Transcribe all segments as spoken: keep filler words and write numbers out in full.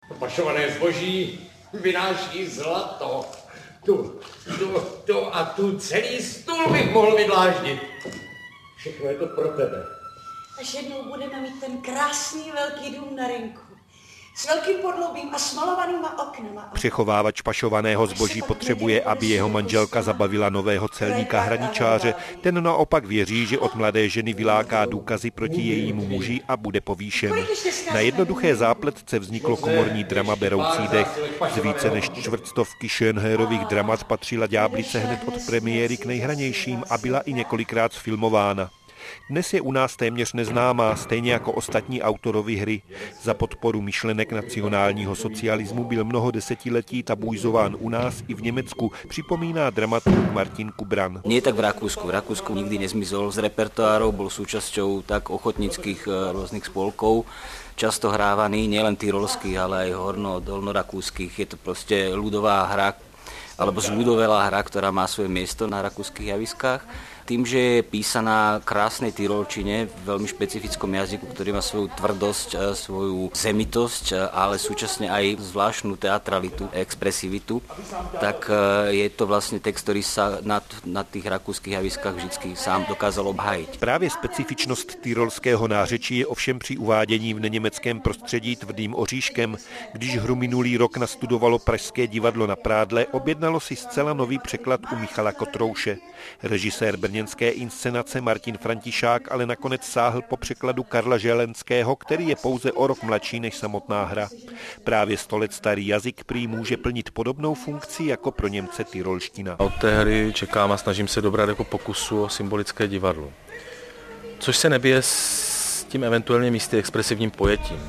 Pašované zboží vynáší zlato. Tu, tu, tu a tu celý stůl bych mohl vydláždit. Všechno je to pro tebe. Až jednou budeme mít ten krásný velký dům na rynku. S velkým podloubím a smalovanýma oknama. Přechovávač pašovaného zboží potřebuje, aby jeho manželka zabavila nového celníka hraničáře. Ten naopak věří, že od mladé ženy vyláká důkazy proti jejímu muži a bude povýšen. Na jednoduché zápletce vzniklo komorní drama beroucí dech. Z více než čtvrtstovky Schönherrových dramat patřila Ďáblice hned od premiéry k nejhranějším a byla i několikrát filmována. Dnes je u nás téměř neznámá, stejně jako ostatní autorovi hry. Za podporu myšlenek nacionálního socialismu byl mnoho desetiletí tabuizován u nás i v Německu, připomíná dramaturg Martin Kubran. Nie tak v Rakúsku. V Rakúsku nikdy nezmizol z repertoárov, bol súčasťou tak ochotnických rôznych spolkov, často hrávaný, nielen tyrolských, ale aj horno-dolnorakúskych. Je to proste ľudová hra, alebo zľudovelá hra, ktorá má svoje miesto na rakúskych javiskách. Tým, že je písaná krásnej tyrolčine, v veľmi špecifickom jazyku, ktorý má svoju tvrdosť, svoju zemitosť, ale súčasne aj zvláštnu teatralitu, expresivitu, tak je to vlastne text, ktorý sa na, na tých rakúskych javiskách vždycky sám dokázal obhájiť. Právě specifičnost tyrolského nářečí je ovšem při uvádění v neněmeckém prostředí tvrdým oříškem. Když hru minulý rok nastudovalo Pražské divadlo na Prádle, objednalo si zcela nový překlad u Michala Kotrouše. Režisér brněnské inscenace Martin Františák ale nakonec sáhl po překladu Karla Želenského, který je pouze o rok mladší než samotná hra. Právě sto let starý jazyk prý může plnit podobnou funkci jako pro Němce tyrolština. Od té hry čekám a snažím se dobrat jako pokusu o symbolické divadlo. Což se nebije s tím eventuálně místy expresivním pojetím.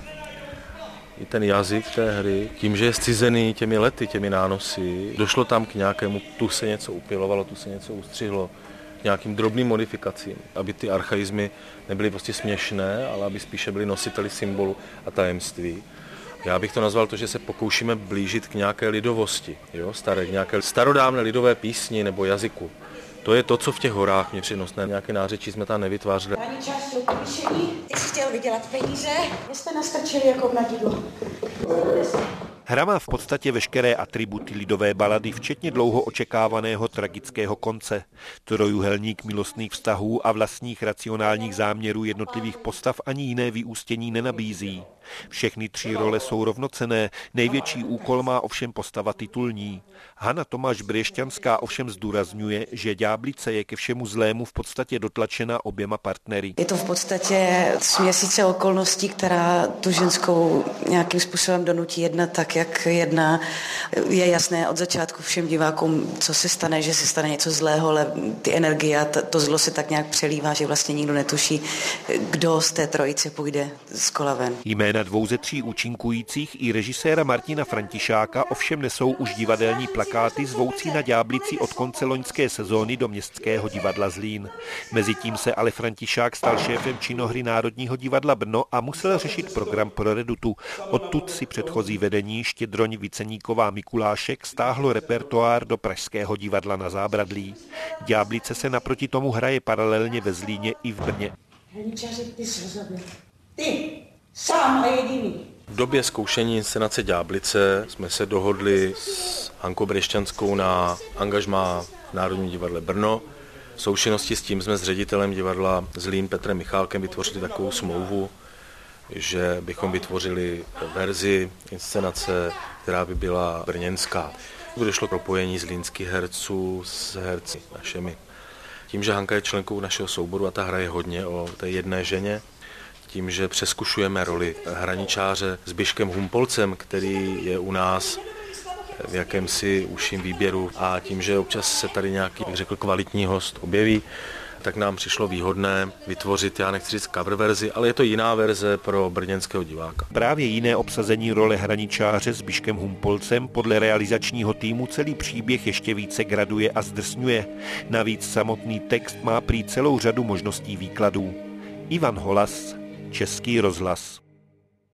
I ten jazyk té hry, tím, že je zcizený těmi lety, těmi nánosy, došlo tam k nějakému, tu se něco upilovalo, tu se něco ustřihlo, k nějakým drobným modifikacím, aby ty archaizmy nebyly prostě směšné, ale aby spíše byly nositeli symbolu a tajemství. Já bych to nazval to, že se pokoušíme blížit k nějaké lidovosti, jo, staré, k nějaké starodávné lidové písni nebo jazyku. To je to, co v těch horách mě přinosné. Nějaké nářečí jsme tam nevytvářeli. Pani část povýšení, ty jsi chtěl vydělat peníze, vy jste nastrčili jako v nadidlu. Hra má v podstatě veškeré atributy lidové balady, včetně dlouho očekávaného tragického konce. Trojuhelník milostných vztahů a vlastních racionálních záměrů jednotlivých postav ani jiné vyústění nenabízí. Všechny tři role jsou rovnocenné, největší úkol má ovšem postava titulní. Hana Tomáš Briešťanská ovšem zdůrazňuje, že Ďáblice je ke všemu zlému v podstatě dotlačena oběma partnery. Je to v podstatě směsice okolností, která tu ženskou nějakým způsobem donutí jednat tak, jak jedná. Je jasné od začátku všem divákům, co se stane, že se stane něco zlého, ale ty energie a to zlo se tak nějak přelívá, že vlastně nikdo netuší, kdo z té trojice půjde z kola ven. Jména dvou ze tří účinkujících i režiséra Martina Františáka ovšem nesou už divadelní plakáty zvoucí na Ďáblici od konce loňské sezóny do Městského divadla Zlín. Mezitím se ale Františák stal šéfem činohry Národního divadla Brno a musel řešit program pro Redutu. Odtud si předchozí vedení Štědroň Viceníková Mikulášek stáhlo repertoár do Pražského divadla na Zábradlí. Ďáblice se naproti tomu hraje paralelně ve Zlíně i v Brně. Hraničáře, ty jsi ho zabil. Ty! Sám a jediný. V době zkoušení inscenace Ďáblice jsme se dohodli s Hankou Briešťanskou na angažmá v Národním divadle Brno. V součinnosti s tím jsme s ředitelem divadla Zlín Petrem Michálkem vytvořili takovou smlouvu, že bychom vytvořili verzi inscenace, která by byla brněnská. Došlo k propojení zlínských herců s herci našimi. Tím, že Hanka je členkou našeho souboru a ta hraje hodně o té jedné ženě, tím, že přeskušujeme roli hraničáře s Biškem Humpolcem, který je u nás v jakémsi užším výběru a tím, že občas se tady nějaký, jak řekl, kvalitní host objeví, tak nám přišlo výhodné vytvořit, já nechci říct cover verzi, ale je to jiná verze pro brněnského diváka. Právě jiné obsazení role hraničáře s Biškem Humpolcem podle realizačního týmu celý příběh ještě více graduje a zdrsňuje. Navíc samotný text má prý celou řadu možností výkladů. Ivan Holas, Český rozhlas.